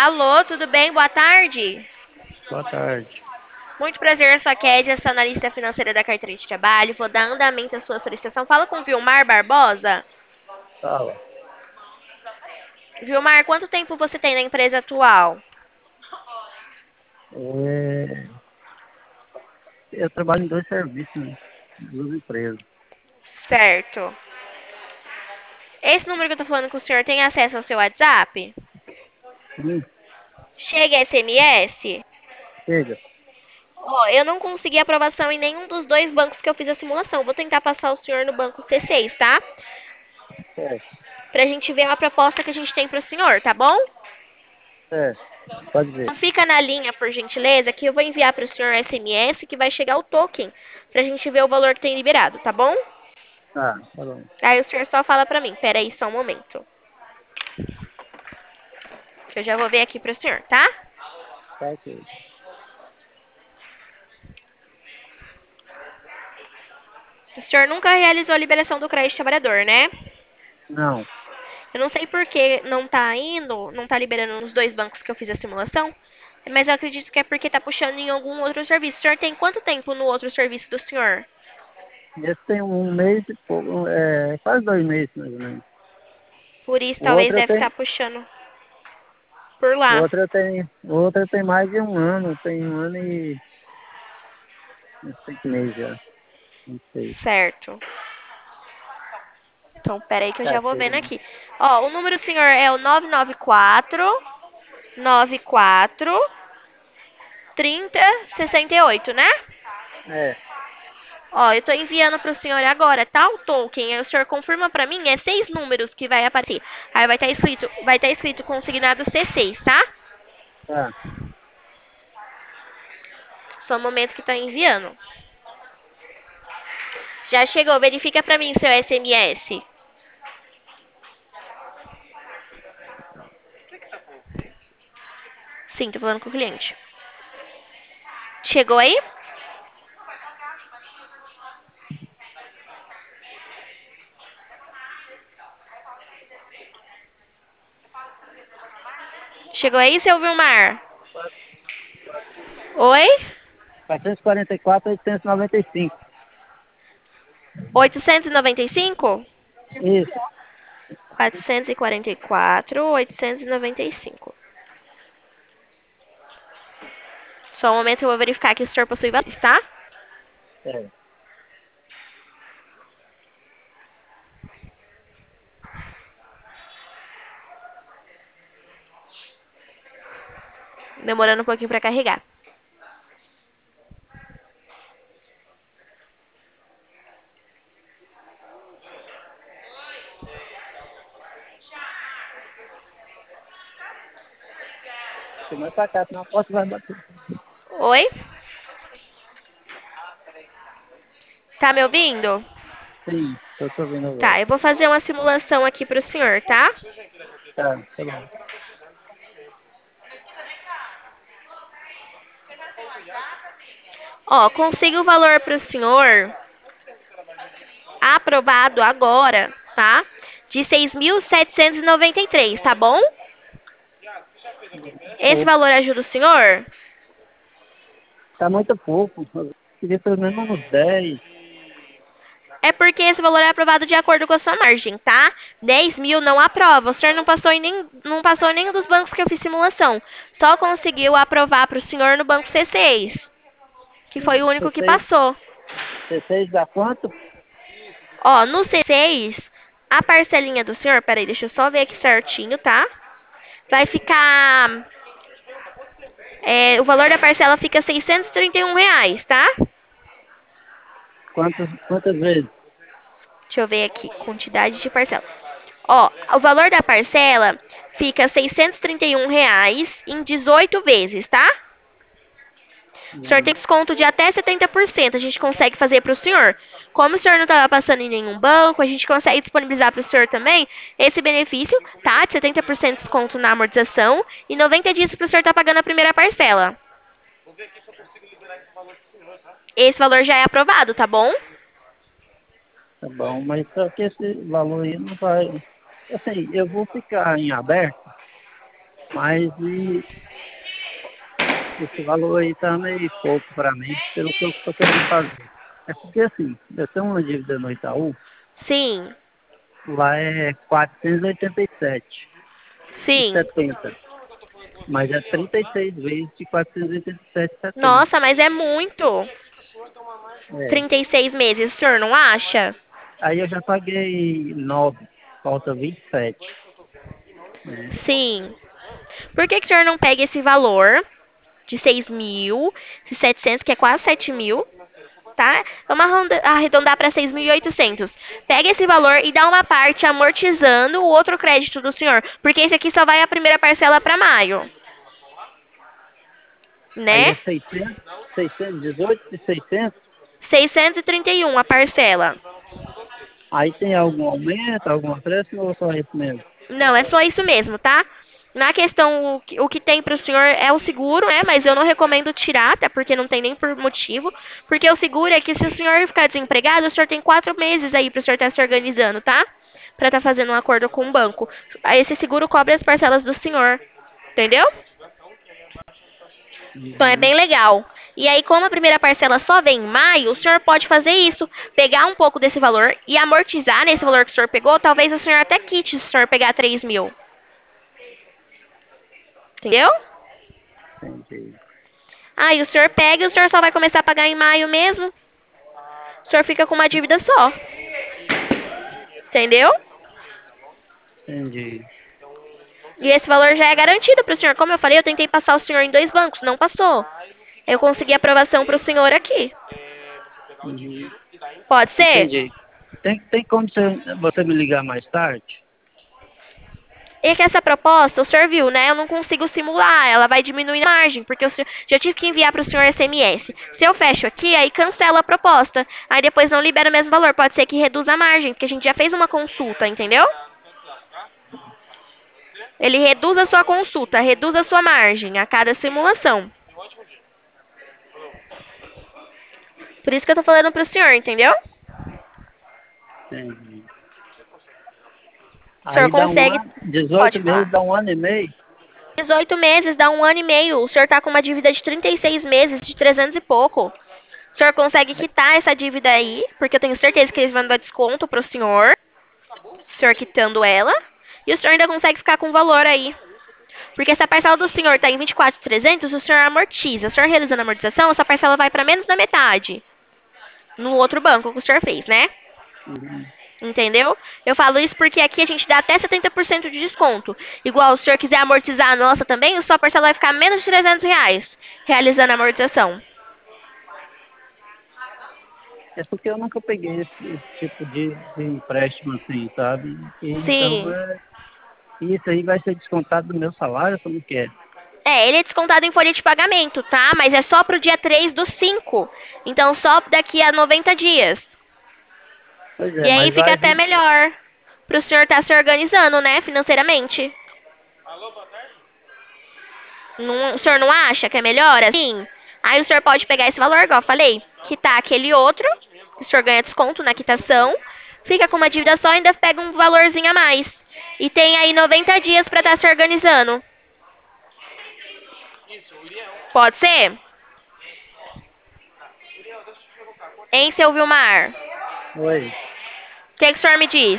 Alô, tudo bem? Boa tarde. Boa tarde. Muito prazer, eu sou a Kédia, sou analista financeira da carteira de trabalho. Vou dar andamento à sua solicitação. Fala com o Vilmar Barbosa. Fala. Vilmar, quanto tempo você tem na empresa atual? É, eu trabalho em dois serviços, né? Duas empresas. Certo. Esse número que eu tô falando com o senhor tem acesso ao seu WhatsApp? Sim, Chega SMS? chega. Ó, eu não consegui aprovação em nenhum dos dois bancos que eu fiz a simulação. Vou tentar passar o senhor no banco C6, tá? Certo, Pra gente ver a proposta que a gente tem pro senhor, tá bom? certo. Pode ver. Então fica na linha, por gentileza, que eu vou enviar para o senhor SMS que vai chegar o token pra gente ver o valor que tem liberado, tá bom? Tá bom. Aí o senhor só fala pra mim. Pera aí só um momento. Que eu já vou ver aqui pro senhor, tá? Tá ok. O senhor nunca realizou a liberação do crédito trabalhador, né? Não, Eu não sei por que não tá indo, não tá liberando nos dois bancos que eu fiz a simulação, mas eu acredito que é porque tá puxando em algum outro serviço. O senhor tem quanto tempo no outro serviço do senhor? esse tem um mês e pouco, quase 2 meses, mais ou menos. Por isso O talvez outro deve tem, estar puxando por o lá. outro tem, o outro tem mais de um ano, tem 1 ano e uns 5 meses já. Não sei. Certo. Então, pera aí que eu Tá já vou vendo chegando. aqui. Ó, o número do senhor é o 994 30 68, né? É, Ó, eu tô enviando pro senhor agora, tá? O token. Aí o senhor confirma pra mim, é 6 números que vai aparecer. Aí vai estar escrito consignado C6, tá? tá. Só um momento que tá enviando. Já chegou, verifica pra mim seu SMS. Sim, tô falando com o cliente. Chegou aí? Chegou aí, seu Vilmar? Oi? 444, 895. 895? Isso. 444, 895. Só um momento que eu vou verificar que o senhor possui valores, tá? É. Demorando um pouquinho pra carregar. Tem mais pra cá, senão a porta vai bater. Oi? Tá me ouvindo? Sim, tô ouvindo Tá, agora. eu vou fazer uma simulação aqui pro senhor, tá? Tá bom. Ó, consigo o valor pro senhor aprovado agora, tá? De 6.793, tá bom? Esse Pouco. valor ajuda o senhor? Tá muito pouco. Eu queria pelo menos uns 10. É porque esse valor é aprovado de acordo com a sua margem, tá? 10 mil não aprova. O senhor não passou em nenhum dos bancos que eu fiz simulação. Só conseguiu aprovar para o senhor no banco C6, que foi o único que C6, passou. C6 dá quanto? Ó, no C6, a parcelinha do senhor, peraí, deixa eu só ver aqui certinho, tá? Vai ficar. O valor da parcela fica R$ 631, tá? Quantas vezes? Deixa eu ver aqui, quantidade de parcela. Ó, o valor da parcela fica R$ 631 em 18 vezes, tá? O senhor tem Hum, desconto de até 70%. A gente consegue fazer para o senhor. Como o senhor não estava passando em nenhum banco, a gente consegue disponibilizar para o senhor também esse benefício, tá? De 70% de desconto na amortização e 90 dias para o senhor estar pagando a primeira parcela. Esse valor já é aprovado, tá bom? Tá bom, mas só que esse valor aí não vai. Assim, eu vou ficar em aberto. Mas esse valor aí tá meio pouco para mim, pelo que eu estou querendo fazer. É porque assim, eu tenho uma dívida no Itaú, Sim, lá é 487,70. sim. Mas é 36 vezes de 487,70. Nossa, mas é muito. É. 36 meses, o senhor não acha? Aí eu já paguei 9, falta 27, né? Sim. Por que que o senhor não pega esse valor de 6.700, que é quase 7.000, tá? Vamos arredondar para 6.800. Pega esse valor e dá uma parte amortizando o outro crédito do senhor, porque esse aqui só vai a primeira parcela para maio, Aí né? é 18 de 600. 631 a parcela. Aí tem algum aumento, algum acréscimo ou só isso mesmo? Não, é só isso mesmo, tá? Na questão, o que tem para o senhor é o seguro, né? Mas eu não recomendo tirar, até porque não tem nem por motivo. Porque o seguro é que se o senhor ficar desempregado, o senhor tem 4 meses aí para o senhor estar se organizando, tá? Para estar fazendo um acordo com o banco. Aí esse seguro cobre as parcelas do senhor, entendeu? Então é Uhum. bem legal. E aí, como a primeira parcela só vem em maio, o senhor pode fazer isso, pegar um pouco desse valor e amortizar nesse valor que o senhor pegou. Talvez o senhor até quite se o senhor pegar 3.000. Entendeu? Entendi. Aí o senhor pega e o senhor só vai começar a pagar em maio mesmo. O senhor fica com uma dívida só. Entendeu? Entendi. E esse valor já é garantido para o senhor. Como eu falei, eu tentei passar o senhor em 2 bancos, não passou. Eu consegui aprovação para o senhor aqui. Uhum. Pode ser? Entendi. Tem como você me ligar mais tarde? E que essa proposta, o senhor viu, né? Eu não consigo simular, ela vai diminuir a margem, porque eu já tive que enviar para o senhor SMS. Se eu fecho aqui, aí cancela a proposta. Aí depois não libera o mesmo valor. Pode ser que reduza a margem, porque a gente já fez uma consulta, entendeu? Ele reduz a sua consulta, reduz a sua margem a cada simulação. Por isso que eu tô falando pro senhor, entendeu? Entendi. O senhor Aí dá um consegue. ano, Pode 18 meses falar. dá um ano e meio. 18 meses dá 1 ano e meio. O senhor tá com uma dívida de 36 meses, de 300 e pouco. O senhor consegue quitar essa dívida aí, porque eu tenho certeza que eles vão dar desconto pro senhor. O senhor quitando ela. E o senhor ainda consegue ficar com o valor aí. Porque se a parcela do senhor tá em 24.300, o senhor amortiza. O senhor realizando a amortização, essa parcela vai para menos da metade. No outro banco que o senhor fez, né? Uhum. Entendeu? Eu falo isso porque aqui a gente dá até 70% de desconto. Igual, se o senhor quiser amortizar a nossa também, a sua parcela vai ficar menos de R$ 300, realizando a amortização. É porque eu nunca peguei esse tipo de empréstimo assim, sabe? E então, Sim. isso aí vai ser descontado do meu salário, como que é? É, ele é descontado em folha de pagamento, tá? Mas é só pro dia 3/5. Então, só daqui a 90 dias. Pois E é, aí mas fica vai até vir. melhor pro senhor estar se organizando, né, financeiramente. Não, o senhor não acha que é melhor assim? Aí o senhor pode pegar esse valor, igual eu falei, quitar aquele outro, o senhor ganha desconto na quitação, fica com uma dívida só e ainda pega um valorzinho a mais. E tem aí 90 dias pra estar se organizando. Pode ser? Hein, seu Vilmar? Oi. O que o senhor me diz?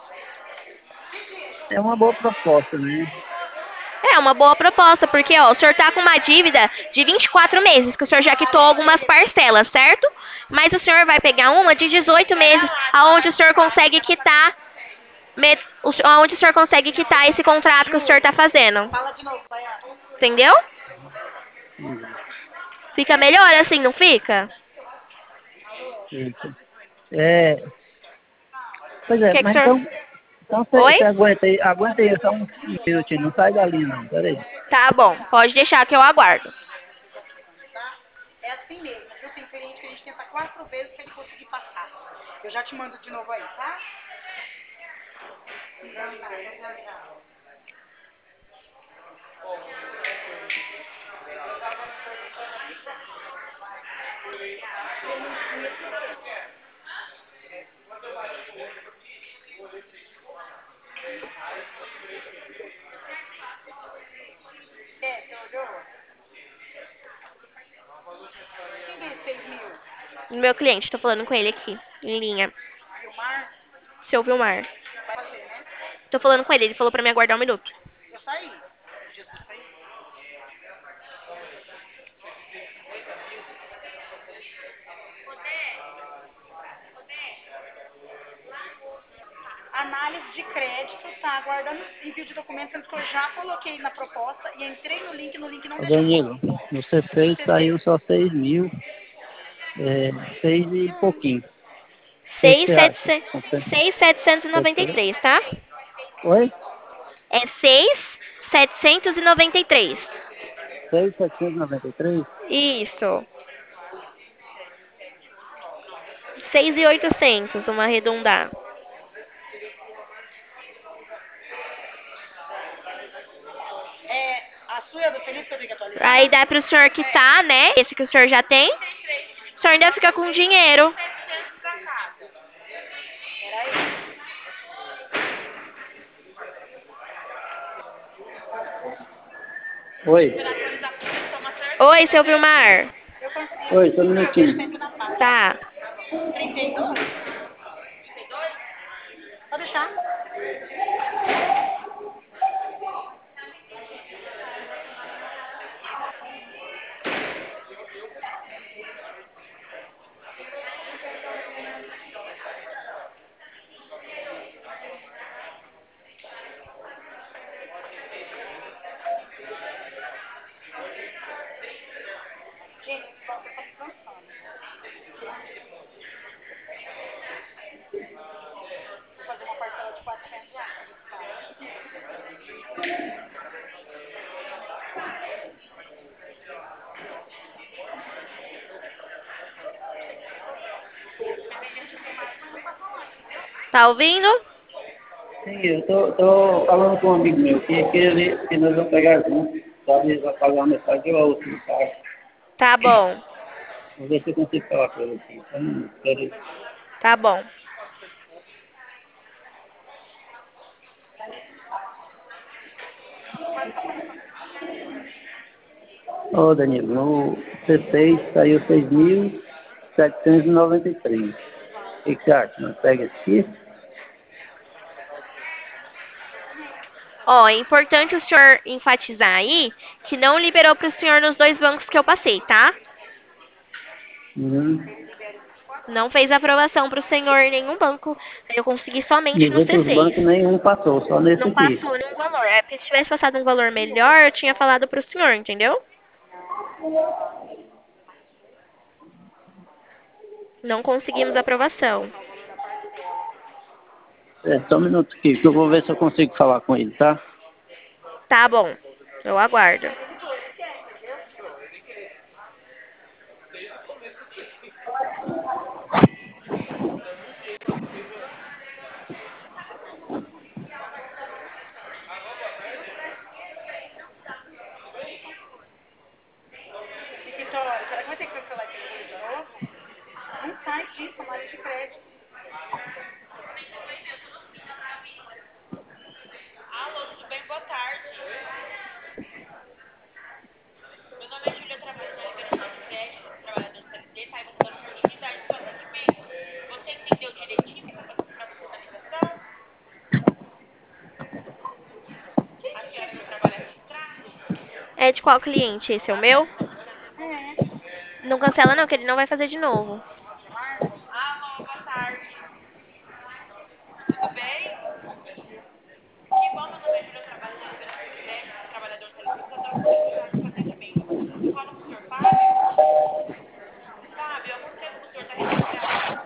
É uma boa proposta, né? É uma boa proposta, porque ó, o senhor tá com uma dívida de 24 meses, que o senhor já quitou algumas parcelas, certo? Mas o senhor vai pegar uma de 18 meses, aonde o senhor consegue quitar, aonde o senhor consegue quitar esse contrato que o senhor tá fazendo. Entendeu? Uhum. Fica melhor assim, não fica? Isso. É, pois O é, que que o mas senhor... então Oi? você aguenta aí só um minutinho, não sai dali não, peraí. Tá bom, pode deixar que eu aguardo. Meu cliente, tô falando com ele aqui, em linha. Vilmar, Seu Vilmar. vai fazer, né? Tô falando com ele falou pra me aguardar um minuto. Eu saí. Jesus saí. Análise de crédito, tá aguardando envio de documentos, sendo que eu já coloquei na proposta e entrei no link não Ô, deixa pôr. Danilo, no No C6 saiu C6. só 6 mil, 6 e pouquinho. O que que Seis você acha? sete seis setecentos e noventa e Você- três, tá? Oi? É 6.793. 6.793. Isso. 6.800, vamos arredondar. É, a sua e a do Felipe que eu tenho que Aí atualizar? dá pro senhor quitar, né? Esse que o senhor já tem. O senhor ainda fica com dinheiro. Peraí. Oi? Oi, seu Vilmar. Eu consegui Oi, só um sim, eu deixo minutinho. sempre na página. Tá, 32? Pode deixar. Gente, esse banco tá descansando. Vou fazer uma parcela de R$ 400 pra ver se sai. tá ouvindo? Sim, eu tô falando com um amigo meu que nós vamos pegar junto. Sabe, ele vai pagar uma metade ou a outra do carro. Tá bom, Vou ver se eu consigo falar com ele aqui. Só um minuto, peraí. tá bom. Ô, Danilo, no C6 saiu 6.793. O que você acha? Nós pega esse aqui? Ó, é importante o senhor enfatizar aí que não liberou pro senhor nos dois bancos que eu passei, tá? Uhum. Não fez aprovação pro senhor em nenhum banco. Eu consegui somente E no os outros C6. bancos nenhum passou, só nesse Não aqui. passou nenhum valor. É porque se tivesse passado um valor melhor, eu tinha falado pro senhor, entendeu? Não conseguimos aprovação. Só um minuto aqui, que eu vou ver se eu consigo falar com ele, tá? Tá bom. Eu aguardo. E Vitória, será que vai ter que cancelar esse seguro de novo? Não sai disso, análise de crédito. Alô, tudo bem? Boa tarde. Meu nome é Júlia, trabalho na liberação de crédito do trabalhador CLT, tá? E você dando continuidade ao seu atendimento. Você entendeu direitinho o que está passando para você na ligação? A senhora que trabalha registrada? É de qual cliente? Esse é o meu? É. Não cancela não, que ele não vai fazer de novo. Vilmar? Alô, boa tarde. Tudo bem? Que bom, meu nome é Júlia, trabalho na liberação de crédito do trabalhador CLT, está dando continuidade ao seu atendimento. Fala com o senhor Fábio? Fábio, há quanto tempo que o senhor está registrado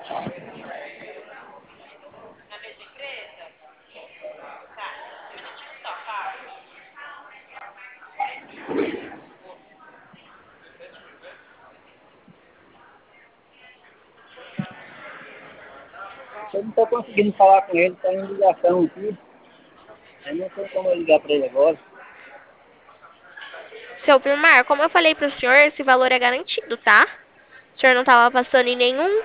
na mesma empresa? Tá, um minutinho só, Fábio. Eu não tô conseguindo falar com ele, tá em ligação aqui. Eu não sei como eu ligar pra ele agora. Seu Vilmar, como eu falei pro senhor, esse valor é garantido, tá? O senhor não tava passando em nenhum.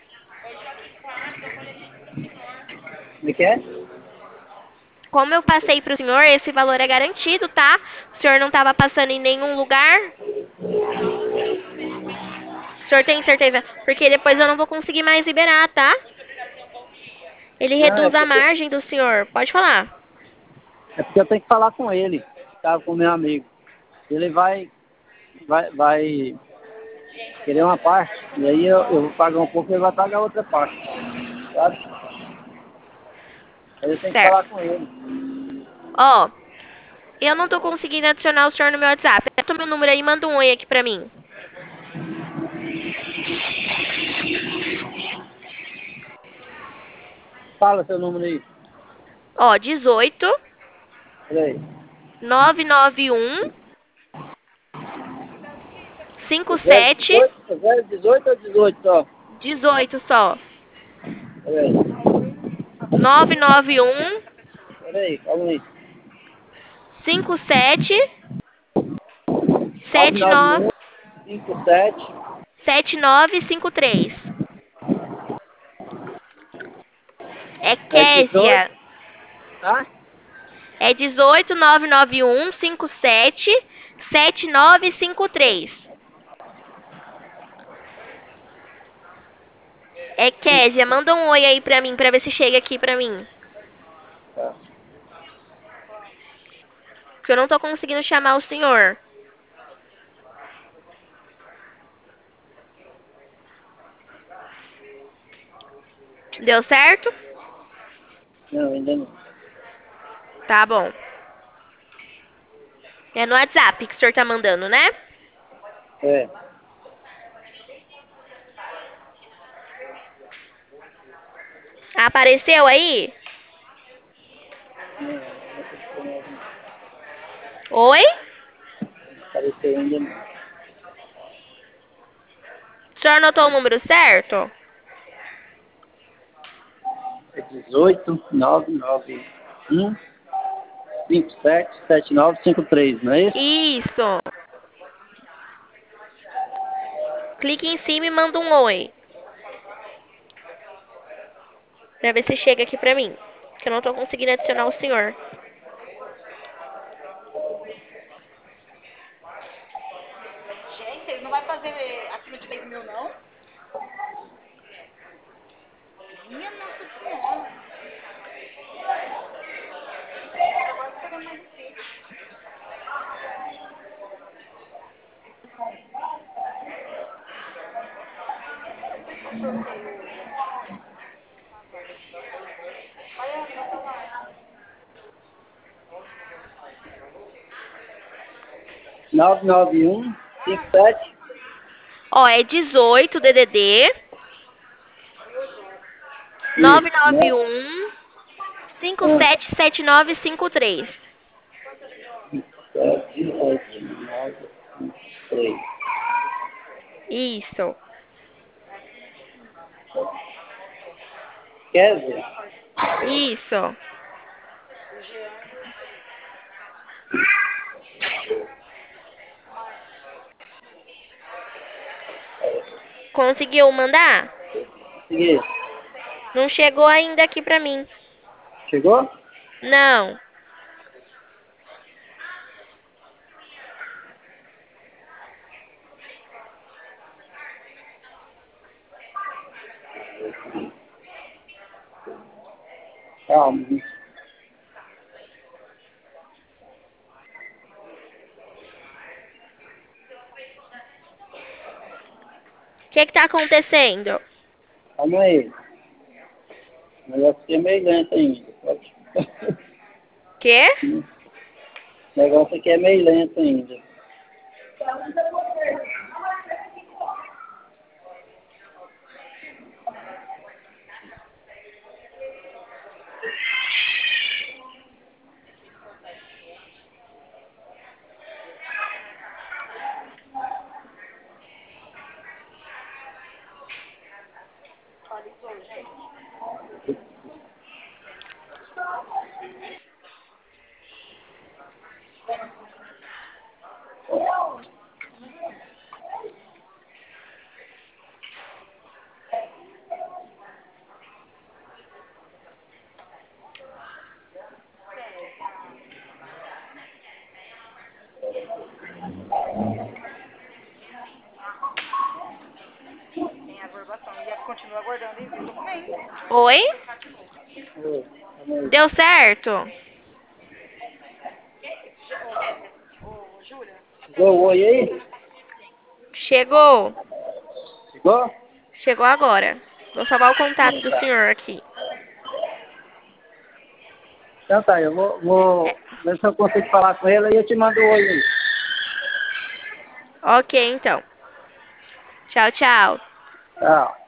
Como é que é? Como eu passei pro senhor, esse valor é garantido, tá? O senhor não tava passando em nenhum lugar. senhor tem certeza? Porque depois eu não vou conseguir mais liberar, tá? Ele Não, reduz a margem do senhor. Pode falar. é porque eu tenho que falar com ele, tá? Com o meu amigo. Ele vai querer uma parte, e aí eu vou pagar um pouco e ele vai pagar outra parte, sabe? Aí eu tenho que Certo. falar com ele. Ó, eu não tô conseguindo adicionar o senhor no meu WhatsApp. Aperta o meu número aí e manda um oi aqui pra mim. Fala seu número aí. Ó, 18 Peraí. 991 57 018 ou 18 só? 18 só. Peraí. 991 Peraí, calma aí. 57 79 991 57 7953. É é 18. Késia. Tá? É 18 991 57 7953. É Késia, manda um oi aí pra mim, pra ver se chega aqui pra mim. Tá. Porque eu não tô conseguindo chamar o senhor. Deu certo? Não, ainda não. Tá bom. É no WhatsApp que o senhor tá mandando, né? É. Apareceu aí? Oi? Apareceu ainda não. O senhor anotou o número certo? É 18 991 57 7953, não é isso? Isso. Clique em cima e manda um oi. Pra ver se chega aqui pra mim. Que eu não tô conseguindo adicionar o senhor. Gente, ele não vai fazer aquilo de 10 mil, não? Minha Nossa Senhora. Agora tá pegando mais difícil. Olha, meu celular. 991 57 Ó, é 18 DDD isso, né? 991 577953. 7 8 9 3. Isso. Quer ver? Isso. Conseguiu mandar? Seguinte. Não chegou ainda aqui pra mim. Chegou? Não. Calma. O que que tá acontecendo? Calma aí. O negócio aqui é meio lento ainda. Pode. Quê? O negócio aqui é meio lento ainda. aprovação. E continua aguardando envio do documento. Oi? Ô, Deu certo? Ô, Júlia, chegou o oi aí? Chegou. Chegou? Chegou agora. Vou salvar o contato do senhor aqui. Então tá, eu vou ver se eu consigo falar com ele e eu te mando o oi aí. Ok, então. Tchau, tchau. Tchau.